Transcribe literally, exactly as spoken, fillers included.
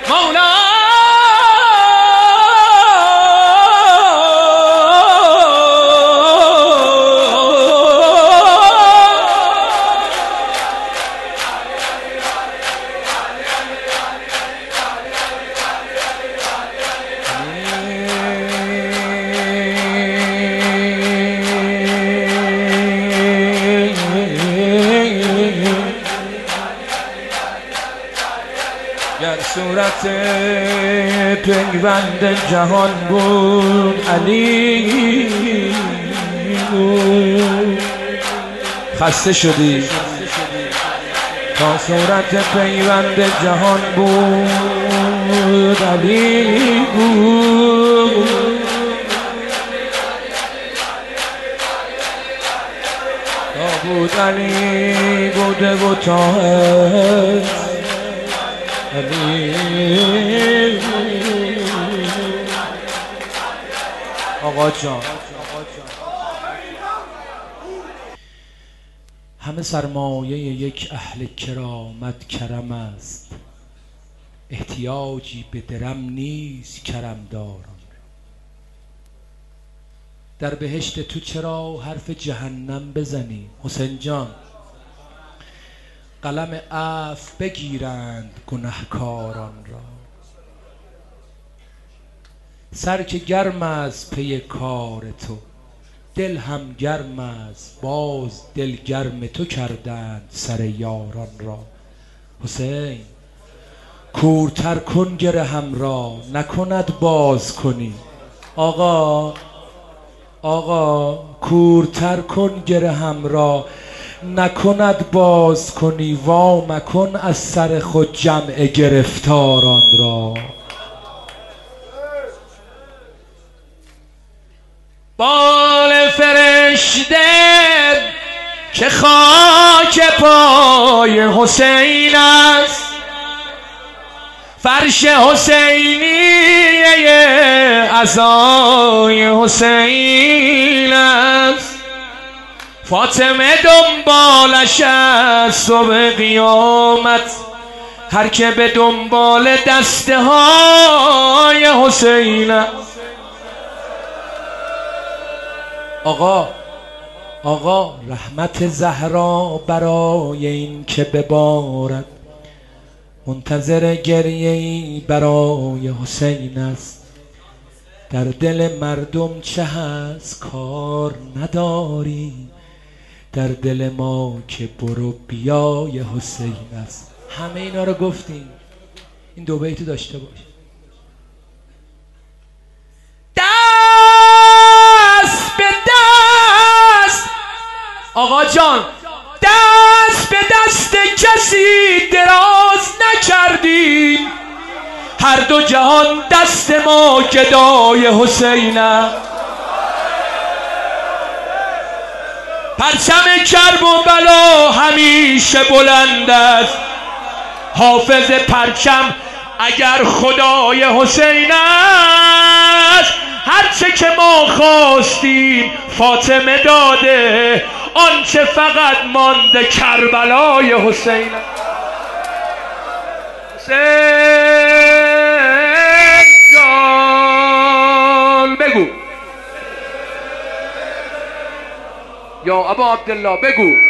مولا گر صورت پیوند جهان بود علی بود. خسته شدی تا صورت پیوند جهان بود علی بود. تا بود علی بوده و تا آقا جان همه سرمایه یک اهل کرامت کرم است، احتیاجی به درم نیست کرم دارم. در بهشت تو چرا حرف جهنم بزنی؟ حسین جان قلم عفو بگیرند گنهکاران را. سر که گرم از پی کار تو، دل هم گرم است باز دل گرم تو کردند سر یاران را. حسین کورتر کن گرهم را نکند باز کنی. آقا آقا کورتر کن گرهم را نکند باز کنی. وا مکن از سر خود جمع گرفتاران را. بال فرشته که خاک پای حسین است، فرش حسینی عزای حسین است. فاطمه دنبالش از صبح قیامت، هر که به دنبال دسته های حسین است. آقا آقا رحمت زهرا برای این که ببارد، منتظر گریه‌ای برای حسین است. در دل مردم چه هست کار نداری، در دل ما که برو بیای حسین است. همه اینا رو گفتیم، این دو بیتو داشته باش. دست به دست آقا جان، دست به دست کسی دراز نکردیم، هر دو جهان دست ما گدای حسین است. پرچم کرب و بلا همیشه بلند است، حافظ پرچم اگر خدای حسین است. هرچه که ما خواستیم فاطمه داده، آنچه فقط مانده کربلای حسین است. حسین جان بگو یا ابا عبدالله بگو.